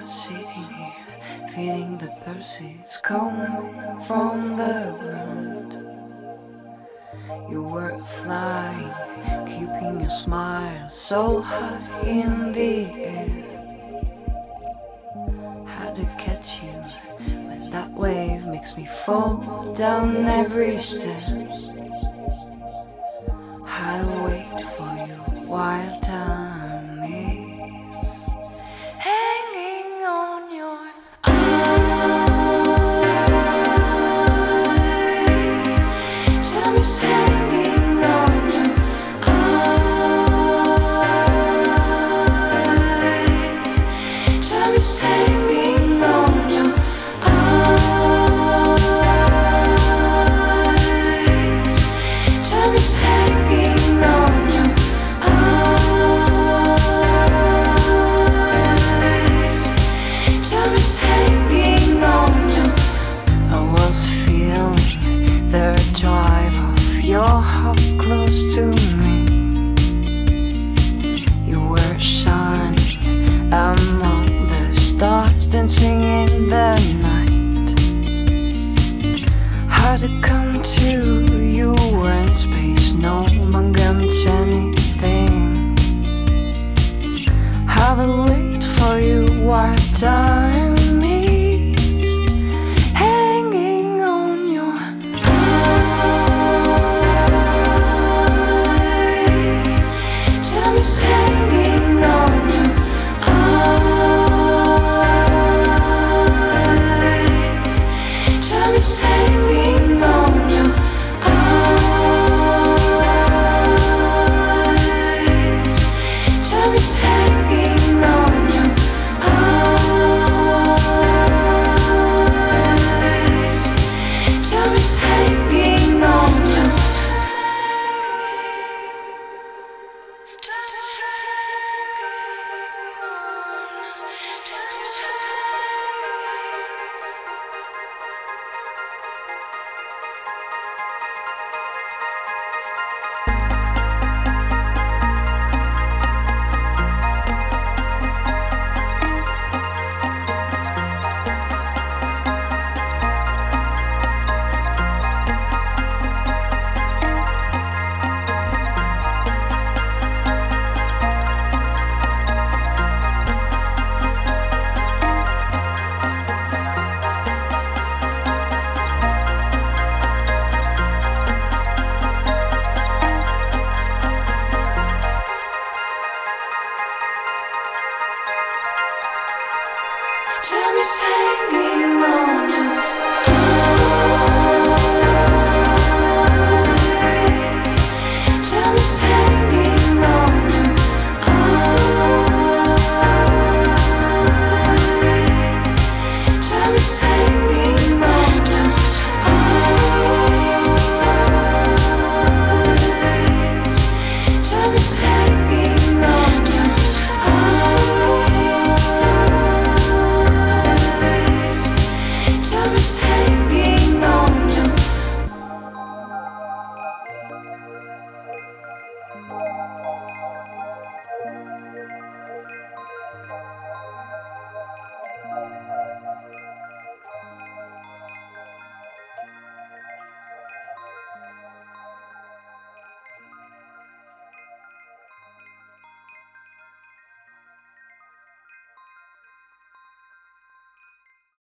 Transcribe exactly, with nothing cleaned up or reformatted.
sitting here, feeling the pulses coming from the ground. You were flying, keeping your smile so high in the air. How to catch you when that wave makes me fall down every step. How to wait for you while time is hanging on your eyes. Time is hanging on your eyes. Time is hanging on your eyes. Time is hanging on your eyes. Time is hanging on you. I was feeling the drive of your heart close to me. You were shining among the stars, dancing in the night. How to come to you when space no longer means anything. How to wait for you while time is hanging on your eyes. Time is hanging on your eyes. Time is hanging on your eyes. Time is hanging on your eyes. Time is hanging on your time is hanging on you.